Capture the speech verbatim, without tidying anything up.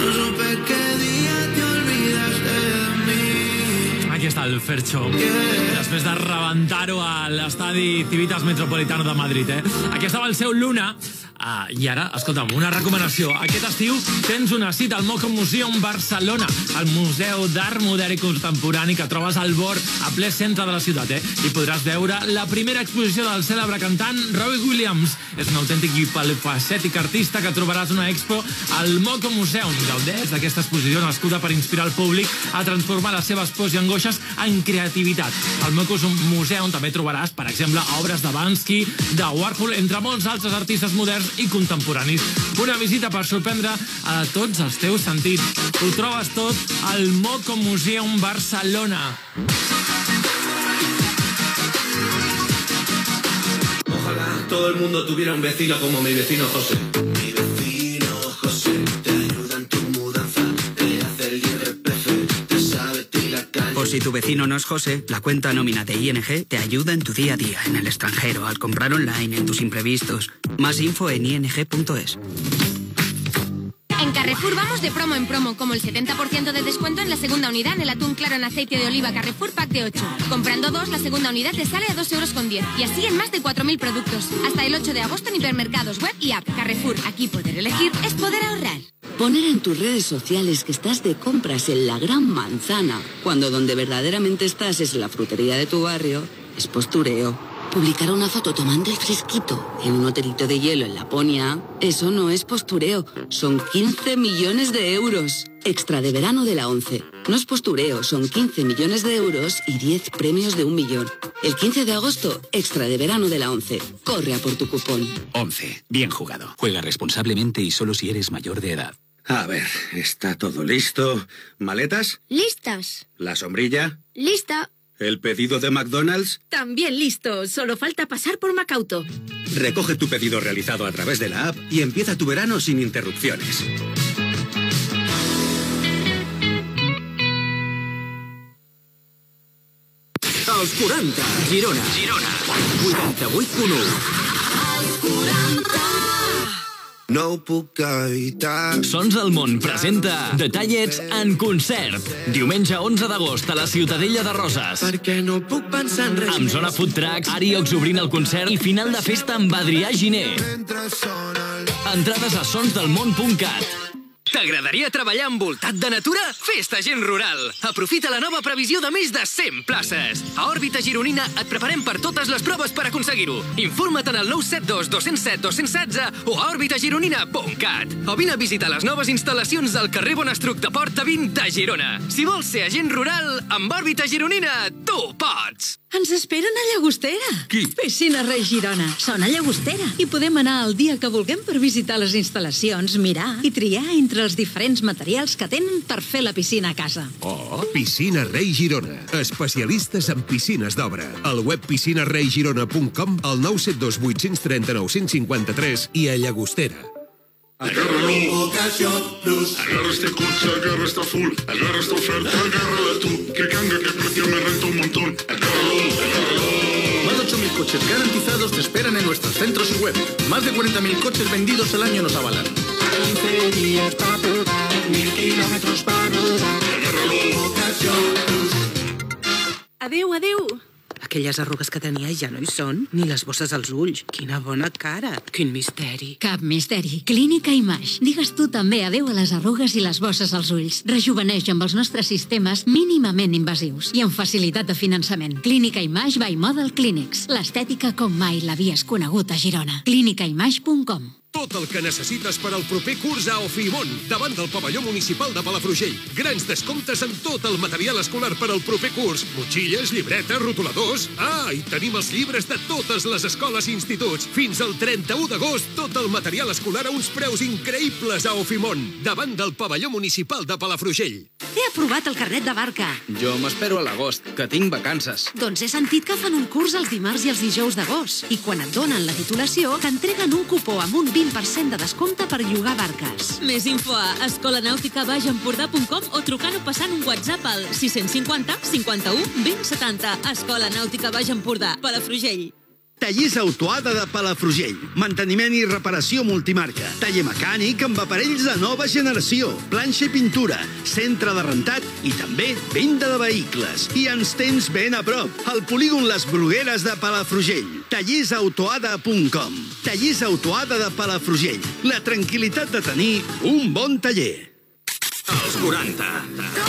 supe qué día te olvidaste de mí. Aquí està el Fercho, després de rebentar-ho a l'estadi Civitas Metropolitano de Madrid, eh? Aquí estava el seu Luna. Ah, I ara, escolta'm, una recomanació. Aquest estiu tens una cita al Moco Museum Barcelona, el Museu d'Art Modern i Contemporani que trobes al Bor, a ple centre de la ciutat, eh? I podràs veure la primera exposició del cèlebre cantant Robbie Williams. És un autèntic i polifacètic artista que trobaràs una expo al Moco Museum. Gaudeix d'aquesta exposició nascuda per inspirar el públic a transformar les seves pors i angoixes en creativitat. Al Moco Museum també trobaràs, per exemple, obres de Bansky, de Warhol, entre molts altres artistes moderns i contemporanis. Una visita per sorprendre a tots els teus sentits. Ho trobes tot al Moco Museum Barcelona. Ojalá todo el mundo tuviera un vecino como mi vecino José. Mi vecino José te ayuda en tu mudanza, te hace el I R P F, te sabe ti la calle. O si tu vecino no es José, la cuenta nómina de I N G te ayuda en tu día a día, en el extranjero, al comprar online, en tus imprevistos. Más info en i n g punto es. En Carrefour vamos de promo en promo, como el setenta por ciento de descuento en la segunda unidad en el atún claro en aceite de oliva Carrefour Pack de ocho. Comprando dos, la segunda unidad te sale a dos euros con diez. Y así en más de cuatro mil productos. Hasta el ocho de agosto en hipermercados, web y app. Carrefour, aquí poder elegir es poder ahorrar. Poner en tus redes sociales que estás de compras en la Gran Manzana, cuando donde verdaderamente estás es la frutería de tu barrio, es postureo. Publicar una foto tomando el fresquito en un hotelito de hielo en Laponia, eso no es postureo, son quince millones de euros. Extra de verano de la ONCE. No es postureo, son quince millones de euros y diez premios de un millón. El quince de agosto, extra de verano de la ONCE. Corre a por tu cupón. ONCE. Bien jugado. Juega responsablemente y solo si eres mayor de edad. A ver, está todo listo. ¿Maletas? Listas. ¿La sombrilla? Lista. ¿El pedido de McDonald's? También listo, solo falta pasar por Macauto. Recoge tu pedido realizado a través de la app y empieza tu verano sin interrupciones. Els quaranta, Girona. Girona. vuitanta-vuit punt u. Els quaranta. No puc evitar. Sons del Món presenta The Tallets en concert. Diumenge onze d'agost a la Ciutadella de Roses. Perquè no puc pensar en res. Amb Zona Food Trucks, Ariox obrint el concert i final de festa amb Adrià Giner. Entrades a sonsdelmón punt cat. T'agradaria treballar envoltat de natura? Fes-te Gent Rural! Aprofita la nova previsió de més de cent places. A Òrbita Gironina et preparem per totes les proves per aconseguir-ho. Informa't en el nou set dos dos zero set dos zero un sis o a òrbita gironina punt cat. O vine a visitar les noves instal·lacions del carrer Bonestruc de Porta vint de Girona. Si vols ser agent rural, amb Òrbita Gironina, tu pots! Ens esperen a Llagostera. Qui? Piscina Rei Girona. Són a Llagostera. I podem anar el dia que vulguem per visitar les instal·lacions, mirar i triar entre els diferents materials que tenen per fer la piscina a casa. Oh, Piscina Rei Girona. Especialistes en piscines d'obra. Al web piscina rei girona punt com, al nou set dos vuit tres nou cinc cinc tres i a Llagostera. Agárralo, Ocasión Plus. Agarra este coche, agarra esta full. Agarra esta oferta, agárrala tú. Que canga, que precio, me renta un montón. Agárralo, agárralo. Más de ocho mil coches garantizados te esperan en nuestros centros y web. Más de cuarenta mil coches vendidos al año nos avalan. quince días para probar, mil kilómetros para rodar. Agárralo, Ocasión Plus. Adéu, adéu. Aquelles arrugues que tenia ja no hi són, ni les bosses als ulls. Quina bona cara, quin misteri. Cap misteri. Clínica Image. Digues tu també adéu a les arrugues i les bosses als ulls. Rejuveneix amb els nostres sistemes mínimament invasius i amb facilitat de finançament. Clínica Image by Model Clinics. L'estètica com mai l'havies conegut a Girona. clínica image punt com. Tot el que necessites per al proper curs a Ofimont, davant del pavelló municipal de Palafrugell. Grans descomptes en tot el material escolar per al proper curs. Motxilles, llibretes, rotuladors... Ah, i tenim els llibres de totes les escoles i instituts. Fins al trenta-u d'agost, tot el material escolar a uns preus increïbles a Ofimont, davant del pavelló municipal de Palafrugell. He aprovat el carnet de barca. Jo m'espero a l'agost, que tinc vacances. Doncs he sentit que fan un curs els dimarts i els dijous d'agost. I quan et donen la titulació, t'entreguen un cupó amb un vint per cent de descompte per llogar barques. Més info a escolanàutica baix empordà punt com o trucant o passant un WhatsApp al sis cinquanta cinquanta-u vint setanta. Escola Nàutica Baix Empordà, Palafrugell. Tallers Autoada de Palafrugell. Manteniment i reparació multimarca. Taller mecànic amb aparells de nova generació. Planxa i pintura. Centre de rentat i també venda de vehicles. I ens tens ben a prop. Al polígon Les Brugueres de Palafrugell. tallers autoada punt com. Tallers Autoada de Palafrugell. La tranquil·litat de tenir un bon taller. Els quaranta.